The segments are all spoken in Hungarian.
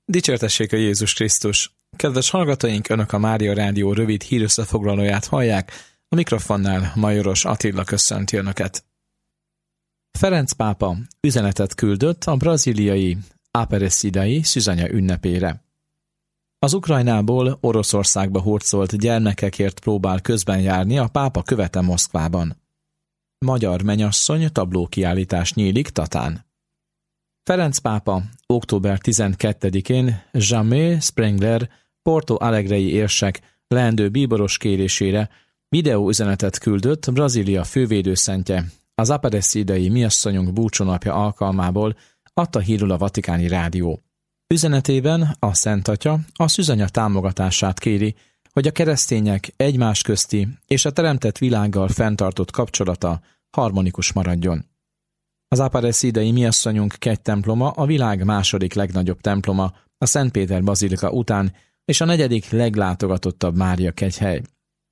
Dicsértessék a Jézus Krisztus! Kedves hallgatóink, Önök a Mária Rádió rövid hírösszefoglalóját hallják, a mikrofonnál Majoros Attila köszönti Önöket. Ferenc pápa üzenetet küldött a brazíliai Aparecidai szűzanya ünnepére. Az Ukrajnából Oroszországba hurcolt gyermekekért próbál közben járni a pápa követe Moszkvában. Magyar mennyasszony tablókiállítás nyílik Tatán. Ferenc pápa október 12-én Jamé Sprengler Porto Alegrei érsek leendő bíboros kérésére videóüzenetet küldött Brazília fővédőszentje, az Aparecidai miasszonyunk búcsúnapja alkalmából, adta hírül a Vatikáni Rádió. Üzenetében a Szent Atya a szűzanya támogatását kéri, hogy a keresztények egymás közti és a teremtett világgal fenntartott kapcsolata harmonikus maradjon. Az Aparecidai miasszonyunk kegytemploma a világ második legnagyobb temploma, a Szent Péter bazilika után, és a negyedik leglátogatottabb Mária kegyhely.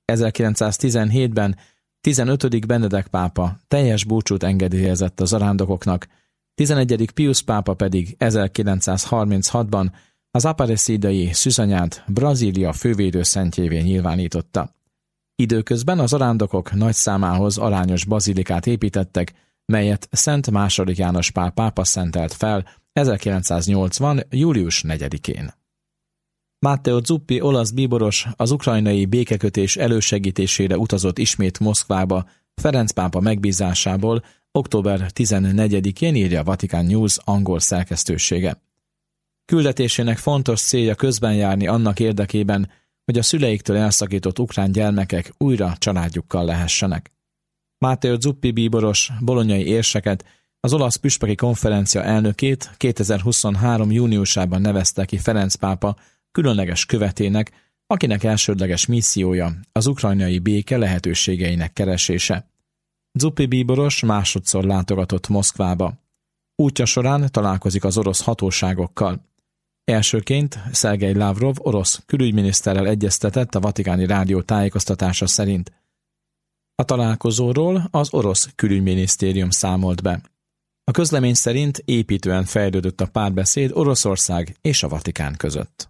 1917-ben 15. Benedek pápa teljes búcsút engedélyezett a zarándokoknak, 11. Pius pápa pedig 1936-ban az Aparecidai szűzanyát Brazília fővédőszentjévé nyilvánította. Időközben a zarándokok nagy számához arányos bazilikát építettek, melyet Szent II. János Pál pápa szentelt fel 1980. július 4-én. Matteo Zuppi olasz bíboros az ukrajnai békekötés elősegítésére utazott ismét Moszkvába Ferenc pápa megbízásából október 14-én, írja a Vatican News angol szerkesztősége. Küldetésének fontos célja közben járni annak érdekében, hogy a szüleiktől elszakított ukrán gyermekek újra családjukkal lehessenek. Matteo Zuppi bíboros bolonyai érseket, az olasz püspöki konferencia elnökét 2023. júniusában nevezte ki Ferenc pápa különleges követének, akinek elsődleges missziója az ukrajnai béke lehetőségeinek keresése. Zuppi bíboros másodszor látogatott Moszkvába. Útja során találkozik az orosz hatóságokkal. Elsőként Szergej Lavrov orosz külügyminiszterrel egyeztetett a Vatikáni Rádió tájékoztatása szerint. A találkozóról az orosz külügyminisztérium számolt be. A közlemény szerint építően fejlődött a párbeszéd Oroszország és a Vatikán között.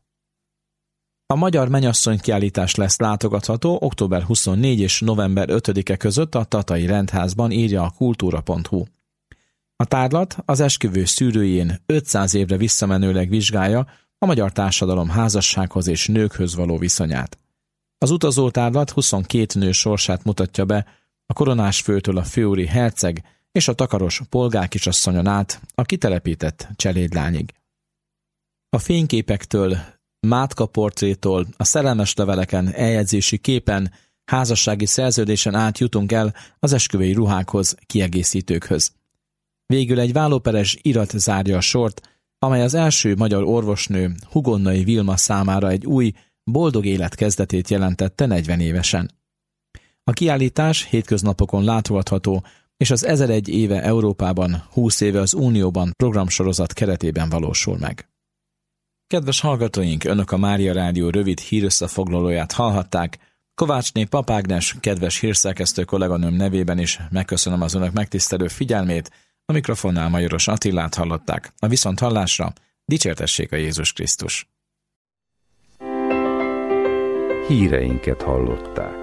A magyar mennyasszony kiállítás lesz látogatható október 24 és november 5-e között a Tatai Rendházban, írja a kultúra.hu. A tárlat az esküvő szűrőjén 500 évre visszamenőleg vizsgálja a magyar társadalom házassághoz és nőkhöz való viszonyát. Az utazótárlat 22 nő sorsát mutatja be, a koronás főtől a főúri herceg és a takaros polgárkisasszonyon át a kitelepített cselédlányig. A fényképektől, Mátka portrétól, a szerelmes leveleken, eljegyzési képen, házassági szerződésen át jutunk el az esküvői ruhákhoz, kiegészítőkhöz. Végül egy vállóperes irat zárja a sort, amely az első magyar orvosnő, Hugonnai Vilma számára egy új, boldog élet kezdetét jelentette 40 évesen. A kiállítás hétköznapokon látogatható, és az 1001 éve Európában, 20 éve az Unióban programsorozat keretében valósul meg. Kedves hallgatóink, Önök a Mária Rádió rövid hírösszefoglalóját hallhatták. Kovácsné Papágnes, kedves hírszerkesztő kolléganőm nevében is megköszönöm az Önök megtisztelő figyelmét, a mikrofonnál Majoros Attilát hallották. A viszonthallásra dicsértessék a Jézus Krisztus! Híreinket hallották.